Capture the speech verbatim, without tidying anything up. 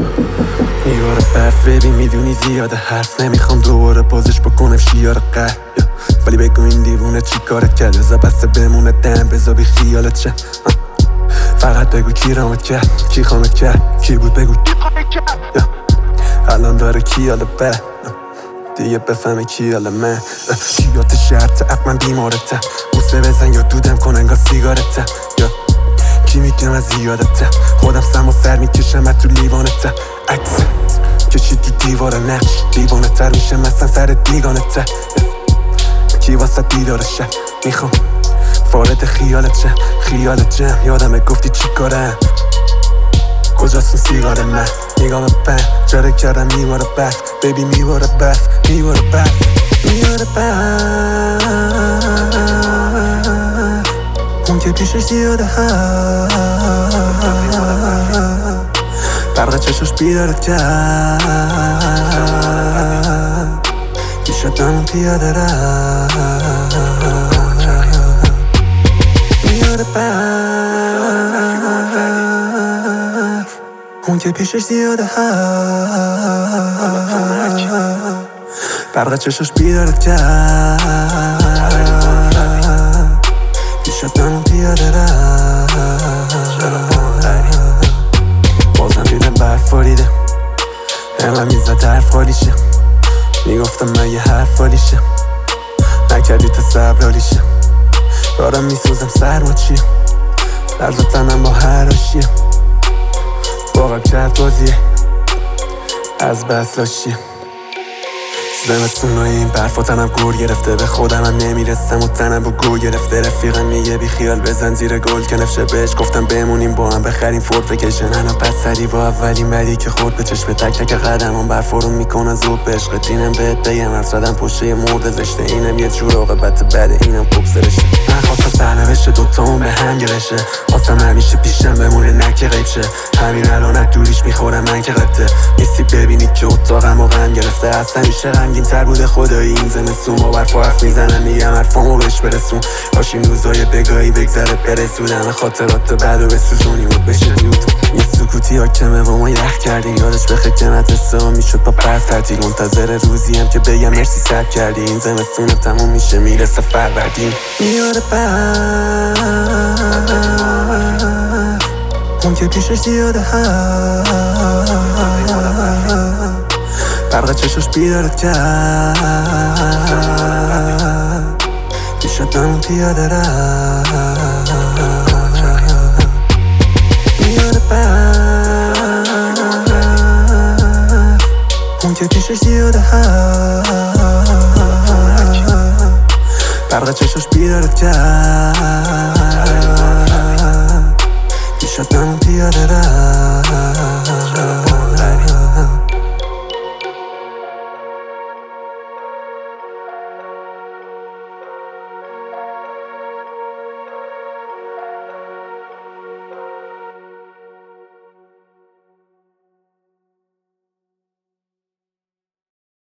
میواره برف ببین میدونی زیاده حرف نمیخوام دوباره بازش بکنم شیار قهر، ولی بگو این دیوونه چی کارت کرد؟ بذار بسته بمونه دم بذار بی خیالت شه. فقط بگو کی رامت کرد، کی خامت کرد، کی بود بگو الان داره کی حالا به دیگه بفهمه کی حالا من. کیات شرط حتما بیمارته، بوسه بزن یا دودم کن انگار سیگارته. کی میگم از زیادته، خودم سم و سر میکشم تو لیوانته. عکس کشید تو دیوار نقش دیوانه تر میشه مثلا سر دیگانته. کی واسه دیدارشه میخوام وارد خیالت شه، خیالت جمع یادمه گفتی چی کارم، کجاست سیگار من؟ نگاه بپن جاره کردم میواره برف بیبی میواره برف میواره برف میواره برف اون که پیشش زیاده هست برق چشاش بیدارت کرد پیشت دارم پیاده رفت میاره برف اون که پیشش زیاده هست برق چشاش بیدارت کرد پیشت دارم پیاده رفت بازم دیدم برف باریده همه میزد حرف خالیشه میگفتم من یه حرف خالیشه نکردی تا صبرالیشه دارم میسوزم سرما چیه لرز تنم با هر آشیه واقعا کرد بازیه از بس لاشیه زمستونای این برفا تنم گور گرفته به خودم هم نمیرسم و تنم با گور گرفته رفیقم میگه بی خیال بزن زیر گل که نفشه بهش گفتم بمونیم با هم بخریم فورد وکیشن انا پس سری با اولین بدی که خورد به چشم تک تک قدمم برفا رو میکنه زود به عشق دینم بهت بگم حرف زدم پشته مرد زشته اینم یه جور عاقبت بده اینم خوب سرشته من خواستم سرنوشت دوتامون به هم گرشه خواستم همیشه پیشم بمونه نکه غیب شه همین الان دوریش میخورم من که قبطه نیستی ببینی که اتاقم و غم گرفته اصلا میشه غمگین تر بوده خدایی این زمستون با برف و حرف میزنم میگم حرفامو بهش برسون کاش این روزای بگاهی بگذره برسون همه خاطرات بعد و بسوزونیم و بشه دود یه سکوتی حاکمه و ما یخ کردیم یادش بخیر که مدرسه ها میشد با برف تعطیل منتظر روزیم که بگم مرسی صبر کردی این زمستونم تموم میشه میرسه فروردین میاره برف اون که پیشش زیاده هست برق چشاش بیدارت کرد پیشت دارم پیاده رفت میاره برف اون که پیشش زیاده هست برق چشاش بیدارت کرد پیشت دارم پیاده رفت